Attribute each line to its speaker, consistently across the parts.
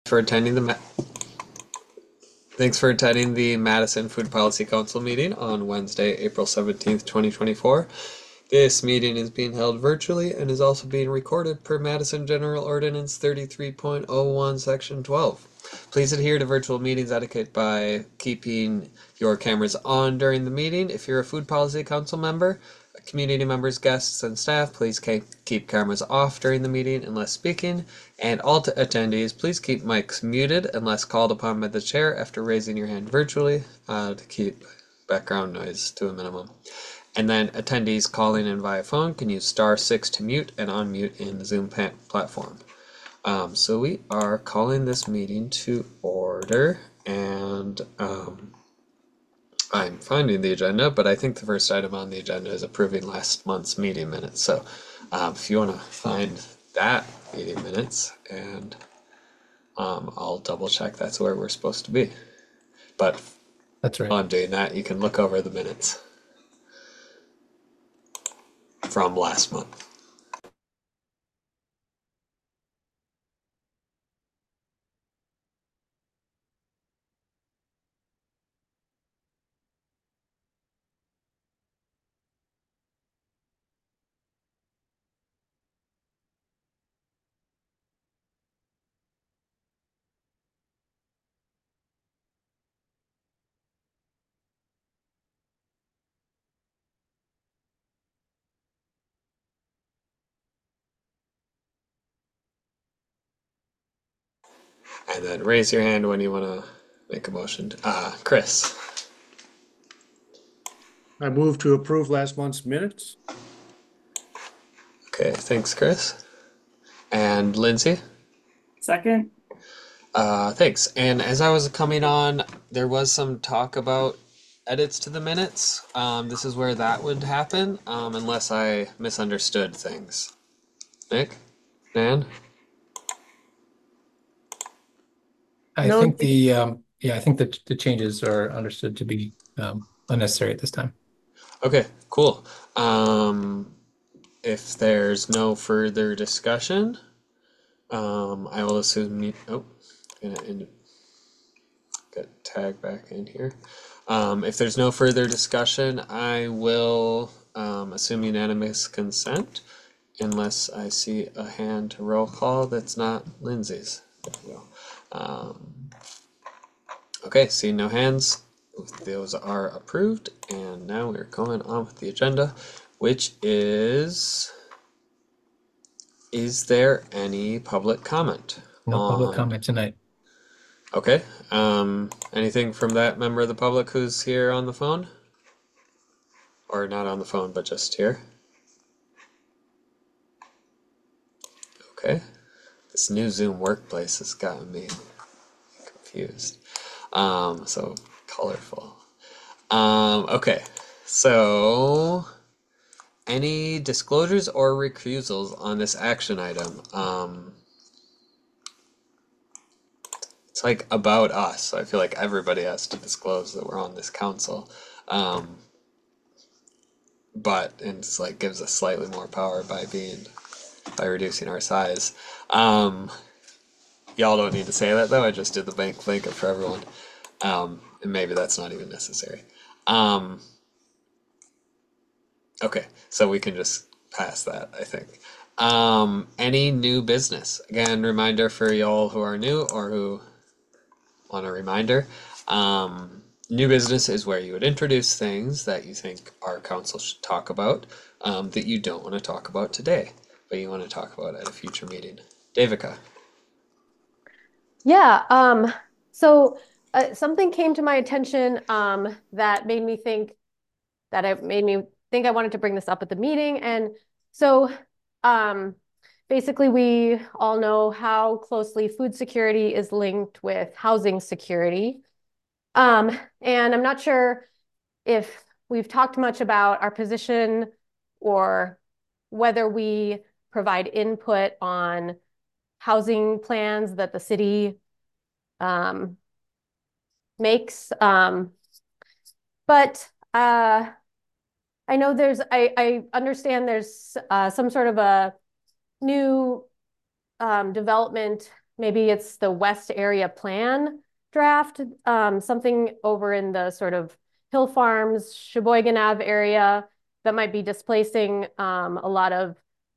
Speaker 1: for attending the Thanks for attending the Madison Food Policy Council meeting on Wednesday, April 17th, 2024. This meeting is being held virtually and is also being recorded per Madison General Ordinance 33.01, Section 12. Please adhere to virtual meetings etiquette by keeping your cameras on during the meeting. If you're a Food Policy Council member, community members, guests, and staff, please keep cameras off during the meeting unless speaking. And all attendees, please keep mics muted unless called upon by the chair after raising your hand virtually to keep background noise to a minimum. And then attendees calling in via phone can use *6 to mute and unmute in the Zoom platform. So we are calling this meeting to order, and I'm finding the agenda, but I think the first item on the agenda is approving last month's meeting minutes. So if you want to find that meeting minutes, and I'll double check that's where we're supposed to be. But
Speaker 2: That's right.
Speaker 1: while I'm doing that, you can look over the minutes from last month. And then raise your hand when you want to make a motion. Chris.
Speaker 3: I move to approve last month's minutes.
Speaker 1: Okay, thanks, Chris. And Lindsay?
Speaker 4: Second.
Speaker 1: Thanks. And as I was coming on, there was some talk about edits to the minutes. This is where that would happen, unless I misunderstood things. Nick? Dan?
Speaker 2: I
Speaker 4: No,
Speaker 2: think the changes are understood to be unnecessary at this time.
Speaker 1: Okay, cool. If there's no further discussion, I will assume gonna get tagged back in here. If there's no further discussion, I will assume unanimous consent unless I see a hand to roll call that's not Lindsay's. There we go. Okay, seeing no hands, those are approved, and now we're going on with the agenda, which is there any public comment?
Speaker 2: No public comment tonight.
Speaker 1: Okay, anything from that member of the public who's here on the phone? Or not on the phone, but just here? Okay, this new Zoom workplace has gotten me confused. So colorful. Okay, so any disclosures or recusals on this action item? It's like about us, so I feel like everybody has to disclose that we're on this council. But it's like gives us slightly more power by reducing our size. Y'all don't need to say that though. I just did the blanket for everyone, and maybe that's not even necessary. Okay, so we can just pass that, I think. Any new business? Again, reminder for y'all who are new or who want a reminder. New business is where you would introduce things that you think our council should talk about that you don't want to talk about today, but you want to talk about at a future meeting. Devika.
Speaker 5: Yeah, so something came to my attention that made me think I wanted to bring this up at the meeting. And so um, basically we all know how closely food security is linked with housing security. And I'm not sure if we've talked much about our position or whether we provide input on housing plans that the city um, makes. But I know I understand there's some sort of a new development maybe it's the West Area Plan draft, something over in the sort of Hill Farms, Sheboygan Ave area that might be displacing a lot of,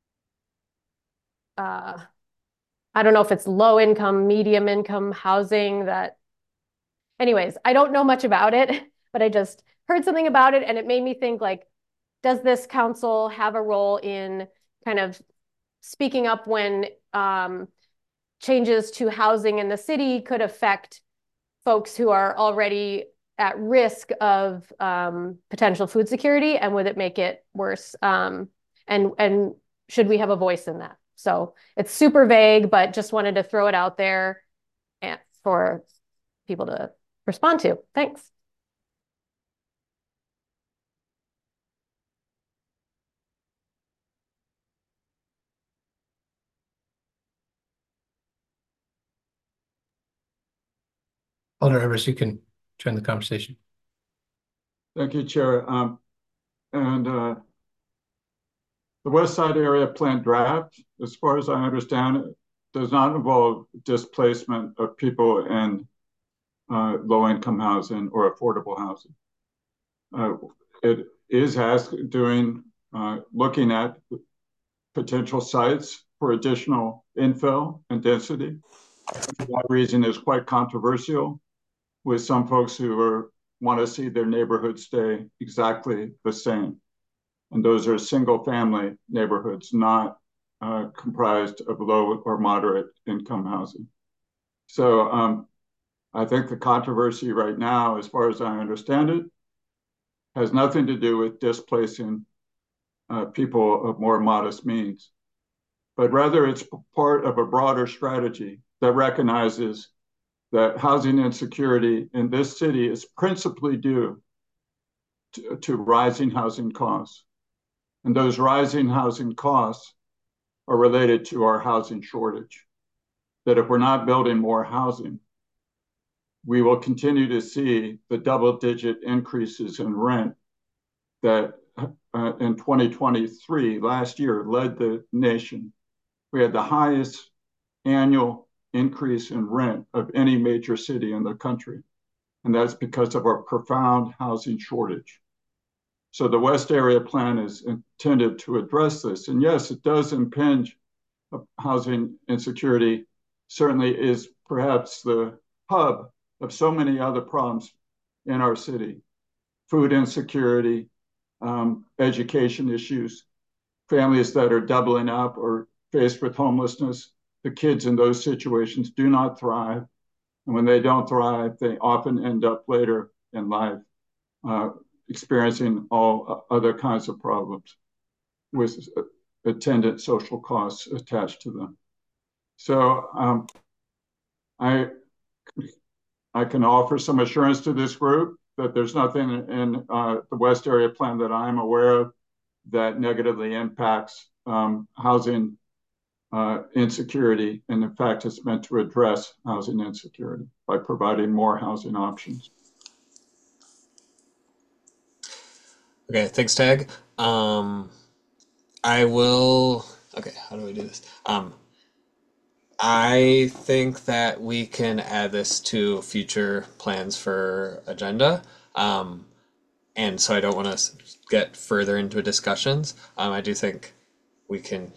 Speaker 5: I don't know if it's low income, medium income housing that, anyways, I don't know much about it, but I just heard something about it and it made me think like, does this council have a role in kind of speaking up when changes to housing in the city could affect folks who are already at risk of potential food security, and would it make it worse? And should we have a voice in that? So it's super vague, but just wanted to throw it out there and for people to respond to. Thanks.
Speaker 2: Alder Evers, you can join the conversation.
Speaker 4: Thank you, Chair. The West Side Area Plan draft, as far as I understand it, does not involve displacement of people in low-income housing or affordable housing. It is looking at potential sites for additional infill and density. For that reason, is quite controversial with some folks who want to see their neighborhood stay exactly the same. And those are single family neighborhoods, not comprised of low or moderate income housing. So I think the controversy right now, as far as I understand it, has nothing to do with displacing people of more modest means, but rather it's part of a broader strategy that recognizes that housing insecurity in this city is principally due to rising housing costs. And those rising housing costs are related to our housing shortage. That if we're not building more housing, we will continue to see the double-digit increases in rent that in 2023, last year, led the nation. We had the highest annual increase in rent of any major city in the country. And that's because of our profound housing shortage. So the West Area Plan is intended to address this. And yes, it does impinge housing insecurity, certainly is perhaps the hub of so many other problems in our city. Food insecurity, education issues, families that are doubling up or faced with homelessness. The kids in those situations do not thrive. And when they don't thrive, they often end up later in life experiencing all other kinds of problems with attendant social costs attached to them. So I can offer some assurance to this group that there's nothing in the West Area Plan that I'm aware of that negatively impacts housing insecurity. And in fact, it's meant to address housing insecurity by providing more housing options.
Speaker 1: Okay, thanks, Tag. I will. Okay, how do we do this? I think that we can add this to future plans for agenda. And so I don't want to get further into discussions. I do think we can.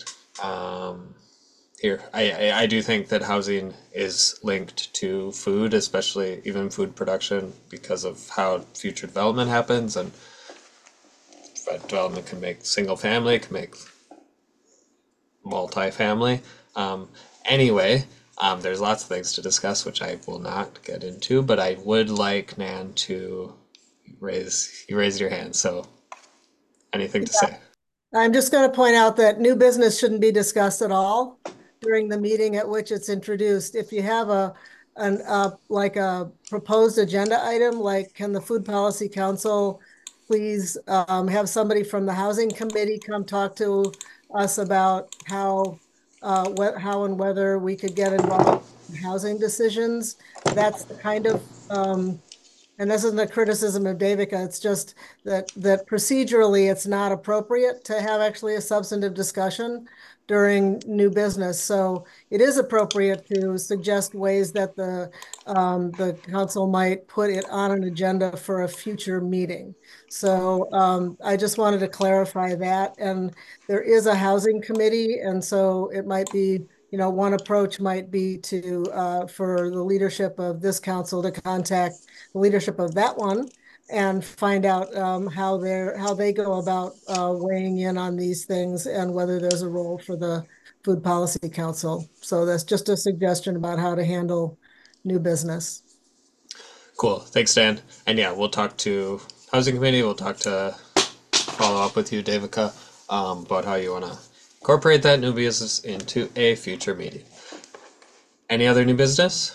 Speaker 1: I do think that housing is linked to food, especially even food production, because of how future development happens, and development can make single family, can make multi-family. Anyway, there's lots of things to discuss, which I will not get into, but I would like Nan to you raised your hand, so anything to say?
Speaker 6: I'm just going to point out that new business shouldn't be discussed at all during the meeting at which it's introduced. If you have like a proposed agenda item, like can the Food Policy Council please have somebody from the Housing Committee come talk to us about how and whether we could get involved in housing decisions. That's the kind of and this isn't a criticism of Davica, it's just that procedurally it's not appropriate to have actually a substantive discussion during new business. So it is appropriate to suggest ways that the council might put it on an agenda for a future meeting. So I just wanted to clarify that. And there is a housing committee, and so it might be, one approach might be to for the leadership of this council to contact the leadership of that one and find out how they go about weighing in on these things and whether there's a role for the Food Policy Council. So that's just a suggestion about how to handle new business.
Speaker 1: Cool. Thanks, Dan. And yeah, we'll talk to Housing Committee. We'll follow up with you, Davica, about how you want to incorporate that new business into a future meeting. Any other new business?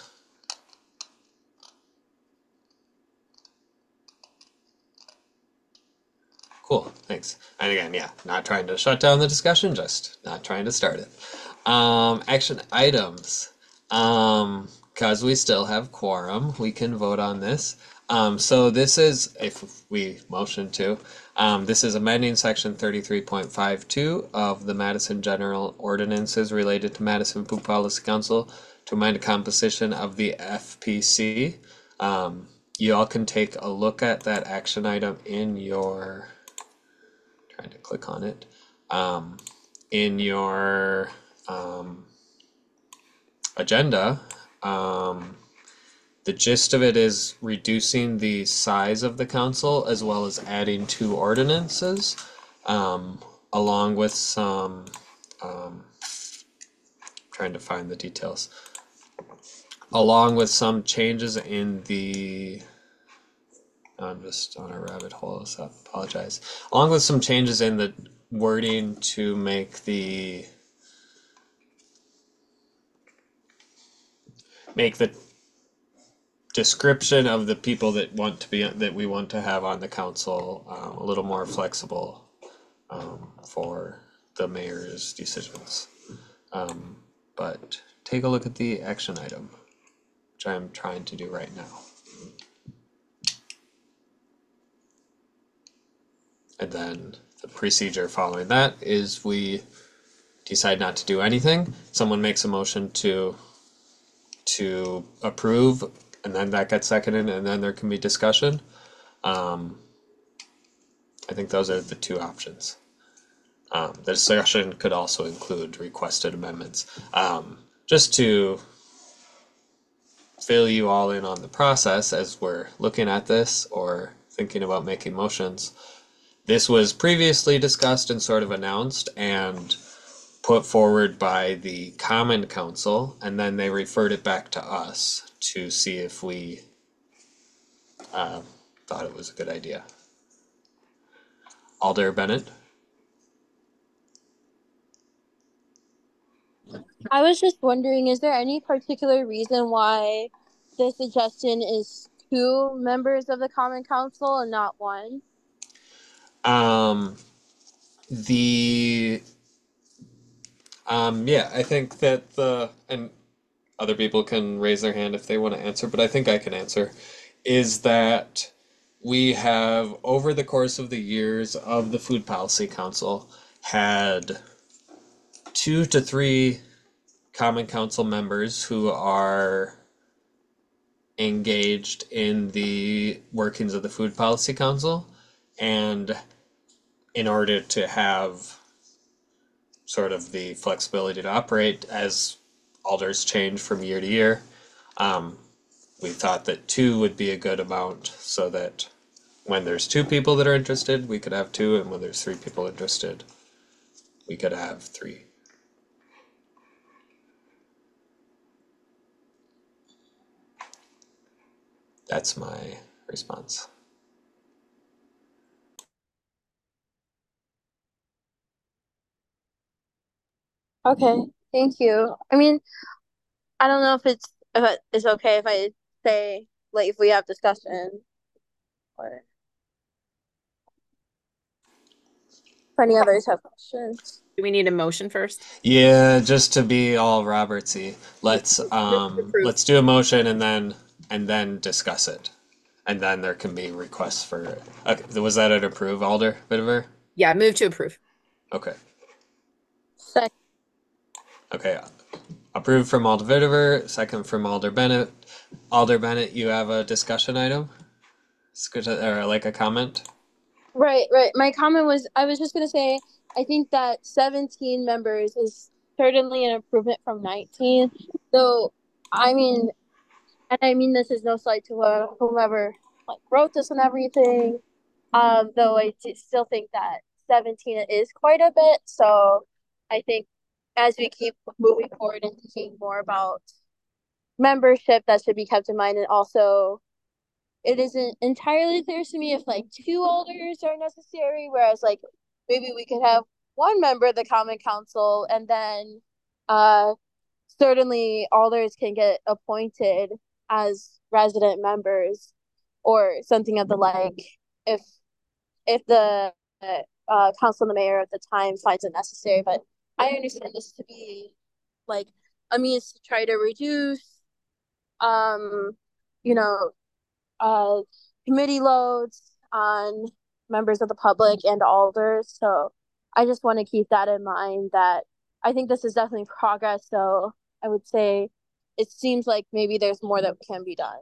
Speaker 1: Cool, thanks. And again, yeah, not trying to shut down the discussion, just not trying to start it. Action items. Because we still have quorum, we can vote on this. So this is, if we motion to, this is amending section 33.52 of the Madison General Ordinances related to Madison Food Policy Council to amend the composition of the FPC. You all can take a look at that action item in your, trying to click on it, in your agenda. The gist of it is reducing the size of the council as well as adding 2 ordinances, along with some, trying to find the details, along with some changes in the, I'm just on a rabbit hole, so I apologize. Along with some changes in the wording to make the description of the people that we want to have on the council a little more flexible for the mayor's decisions. But take a look at the action item, which I'm trying to do right now. And then the procedure following that is we decide not to do anything. Someone makes a motion to approve, and then that gets seconded, and then there can be discussion. I think those are the 2 options. The discussion could also include requested amendments. Just to fill you all in on the process as we're looking at this or thinking about making motions, this was previously discussed and sort of announced and put forward by the Common Council, and then they referred it back to us to see if we thought it was a good idea. Alder Bennett?
Speaker 7: I was just wondering, is there any particular reason why the suggestion is 2 members of the Common Council and not 1?
Speaker 1: Yeah, I think that and other people can raise their hand if they want to answer, but I think I can answer, is that we have, over the course of the years of the Food Policy Council, had 2 to 3 Common Council members who are engaged in the workings of the Food Policy Council, and in order to have sort of the flexibility to operate as alders change from year to year, we thought that 2 would be a good amount, so that when there's 2 people that are interested, we could have 2, and when there's 3 people interested, we could have 3. That's my response.
Speaker 7: Okay, thank you. I mean, I don't know if it's okay if I say, like, if we have discussion, or if any others have questions.
Speaker 8: Do we need a motion first?
Speaker 1: Yeah, just to be all Robertsy, let's
Speaker 8: Approve.
Speaker 1: do a motion and then discuss it. and then there can be requests for. Okay, was that an approve, Alder Bitiver?
Speaker 8: Yeah, move to approve.
Speaker 1: Okay.
Speaker 7: Second.
Speaker 1: Okay. Approved from Alder Bitiver, second from Alder Bennett. Alder Bennett, you have a discussion item? Or like a comment?
Speaker 7: Right. My comment was, I was just gonna say, I think that 17 members is certainly an improvement from 19. So, I mean, and I mean this is no slight to whomever like wrote this and everything. Though still think that 17 is quite a bit. So, I think as we keep moving forward and thinking more about membership, that should be kept in mind, and also it isn't entirely clear to me if like two alders are necessary, whereas like maybe we could have one member of the common council, and then uh certainly alders can get appointed as resident members or something of the like, if the council and the mayor at the time finds it necessary. But I understand this to be like a means to try to reduce um you know uh, committee loads on members of the public and alders. So I just want to keep that in mind, that I think this is definitely progress. So I would say it seems like maybe there's more that can be done.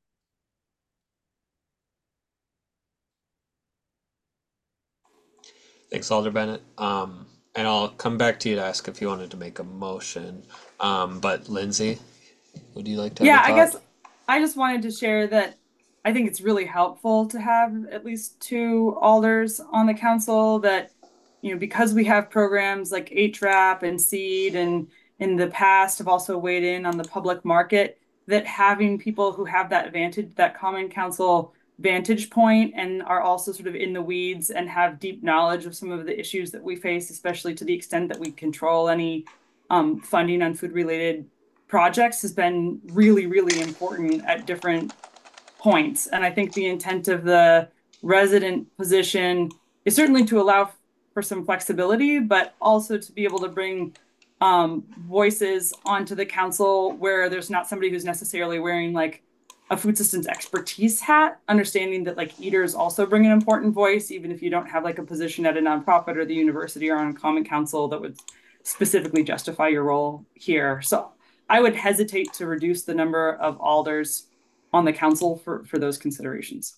Speaker 1: Thanks, Alder Bennett. And I'll come back to you to ask if you wanted to make a motion. But Lindsay, would you like to
Speaker 9: Yeah,
Speaker 1: have a
Speaker 9: I guess
Speaker 1: thought?
Speaker 9: I just wanted to share that I think it's really helpful to have at least two alders on the council that, because we have programs like HRAP and SEED and in the past have also weighed in on the public market, that having people who have that vantage, that common council vantage point and are also sort of in the weeds and have deep knowledge of some of the issues that we face, especially to the extent that we control any funding on food related projects, has been really, really important at different points. And I think the intent of the resident position is certainly to allow for some flexibility, but also to be able to bring voices onto the council where there's not somebody who's necessarily wearing like a food systems expertise hat, understanding that like eaters also bring an important voice, even if you don't have like a position at a nonprofit or the university or on a common council that would specifically justify your role here. So I would hesitate to reduce the number of alders on the council for those considerations.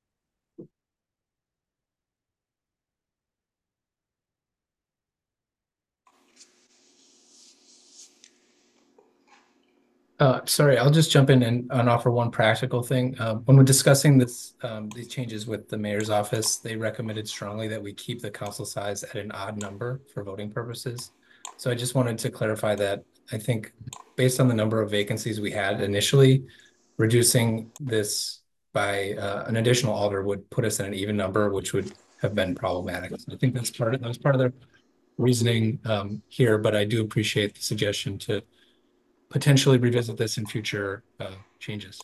Speaker 2: Sorry, I'll just jump in and offer one practical thing. When we're discussing these changes with the mayor's office, they recommended strongly that we keep the council size at an odd number for voting purposes. So I just wanted to clarify that. I think based on the number of vacancies we had initially, reducing this by an additional alder would put us at an even number, which would have been problematic. So I think that was part of the reasoning here, but I do appreciate the suggestion to potentially revisit this in future changes.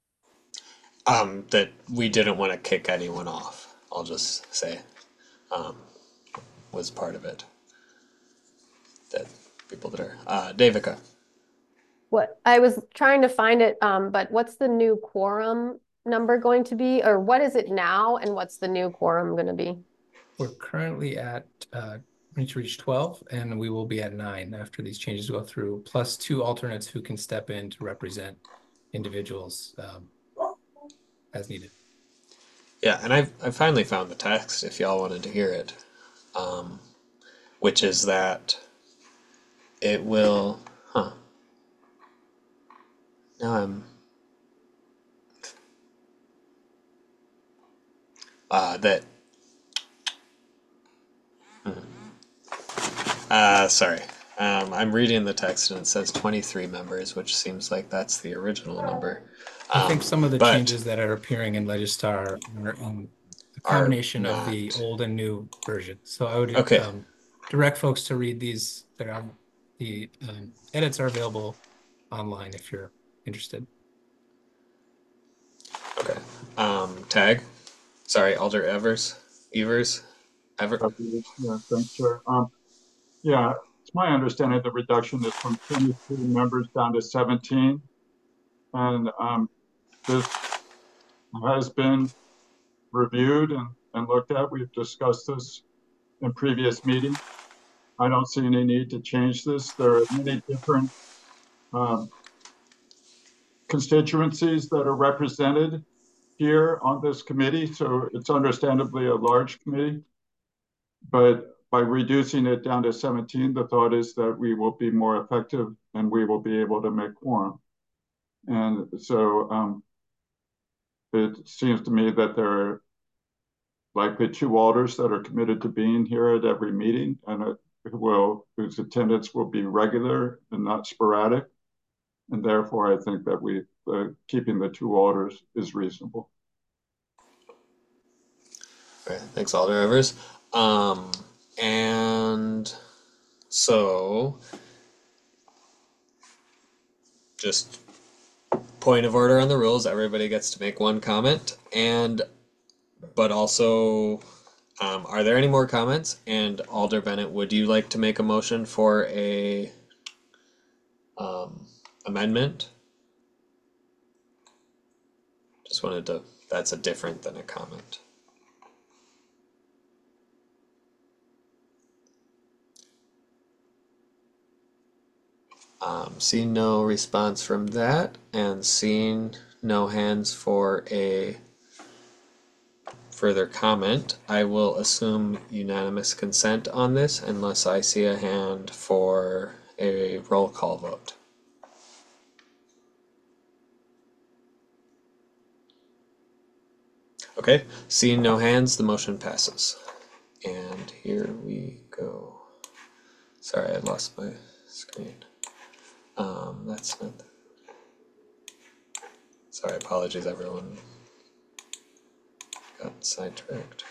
Speaker 1: That we didn't want to kick anyone off. I'll just say, was part of it. That people that are Davika.
Speaker 5: What I was trying to find it, but what's the new quorum number going to be, or what is it now, and what's the new quorum going to be?
Speaker 2: We're currently at reach 12, and we will be at 9 after these changes go through, plus 2 alternates who can step in to represent individuals as needed.
Speaker 1: Yeah, and I finally found the text if y'all wanted to hear it, which is that it will. Now I'm. That. Sorry. I'm reading the text and it says 23 members, which seems like that's the original number.
Speaker 2: I think some of the changes that are appearing in Legistar are in a combination of the old and new version. So I would direct folks to read these. The edits are available online if you're interested.
Speaker 1: Okay. Tag. Sorry, Alder Evers.
Speaker 4: Yeah, thanks, Chair. Yeah, it's my understanding the reduction is from 23 members down to 17. And this has been reviewed and looked at. We've discussed this in previous meetings. I don't see any need to change this. There are many different constituencies that are represented here on this committee, so it's understandably a large committee. But by reducing it down to 17, the thought is that we will be more effective and we will be able to make quorum. And so it seems to me that there are likely 2 alders that are committed to being here at every meeting, and whose attendance will be regular and not sporadic. And therefore, I think that keeping the 2 alders is reasonable.
Speaker 1: All right, thanks, Alder Rivers. And so, just point of order on the rules, everybody gets to make 1 comment, but also, are there any more comments? And Alder Bennett, would you like to make a motion for a amendment? Just wanted to, that's a different than a comment. Seeing no response from that, and seeing no hands for a further comment, I will assume unanimous consent on this unless I see a hand for a roll call vote. Okay, seeing no hands, the motion passes. And here we go. Sorry, I lost my screen. That's not. Sorry, apologies, everyone. Got sidetracked.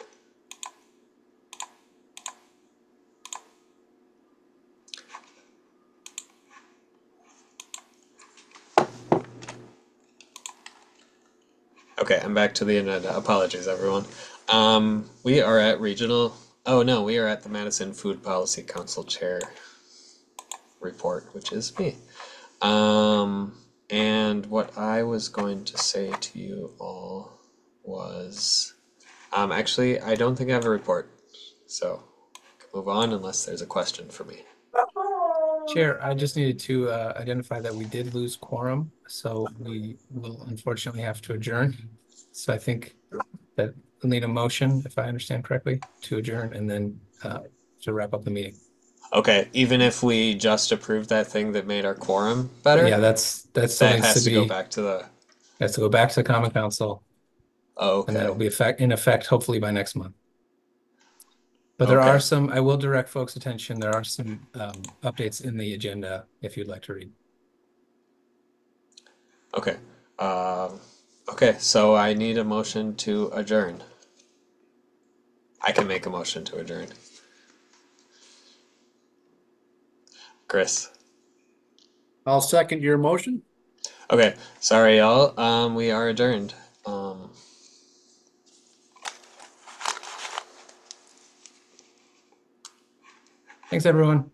Speaker 1: Okay, I'm back to the agenda. Apologies, everyone. We are at regional. Oh no, we are at the Madison Food Policy Council Chair report, which is me. And what I was going to say to you all was, actually, I don't think I have a report, so move on unless there's a question for me.
Speaker 2: Chair, I just needed to identify that we did lose quorum, so we will unfortunately have to adjourn. So I think that we'll need a motion, if I understand correctly, to adjourn and then to wrap up the meeting.
Speaker 1: Okay, even if we just approved that thing that made our quorum better?
Speaker 2: Yeah, that's still
Speaker 1: that
Speaker 2: needs
Speaker 1: has
Speaker 2: to
Speaker 1: to go
Speaker 2: be,
Speaker 1: back to the.
Speaker 2: has to go back to the Common Council,
Speaker 1: Oh,
Speaker 2: and then it'll
Speaker 1: okay.
Speaker 2: be in effect hopefully by next month. But there are
Speaker 1: Okay.
Speaker 2: some, I will direct folks' attention, there are some updates in the agenda if you'd like to read.
Speaker 1: Okay. Okay, so I need a motion to adjourn. I can make a motion to adjourn. Chris.
Speaker 3: I'll second your motion.
Speaker 1: Okay, sorry y'all. We are adjourned.
Speaker 2: Thanks, everyone.